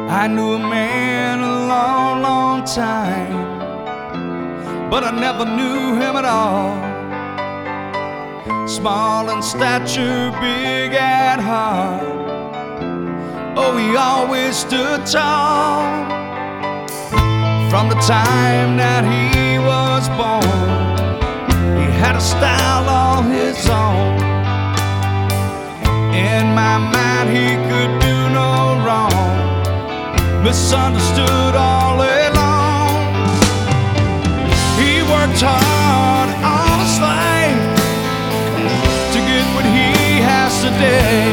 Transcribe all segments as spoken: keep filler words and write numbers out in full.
I knew a man a long, long time, but I never knew him at all. Small in stature, big at heart. Oh, he always stood tall. From the time that he was born, he had a style all his own. In my mind, he could do no wrong, misunderstood all day long. He worked hard all his life to get what he has today.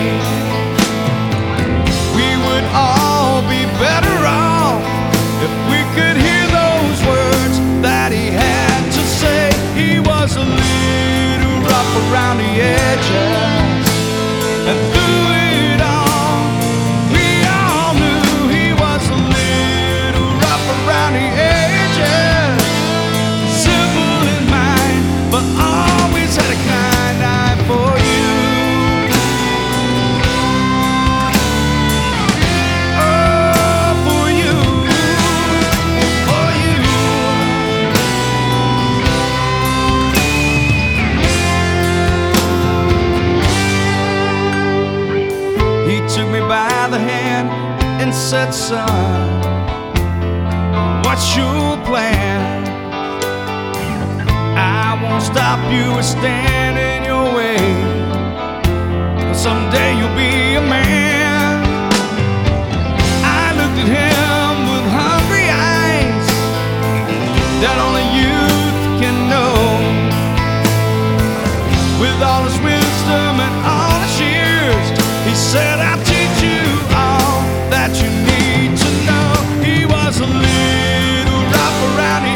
We would all be better off if we could hear those words that he had to say. He was a little rough around the edges, and through it all, we all knew he was a little rough around the edges. Simple in mind, but always had a kind eye for you. Oh, for you, for you. He took me by the hand and said, son, what's your plan? I won't stop you or stand in your way. Someday you'll be a man. I looked at him with hungry eyes that only youth can know. With all his wisdom and all his years, he said, I'll teach you all that you need to know. He was a little rough around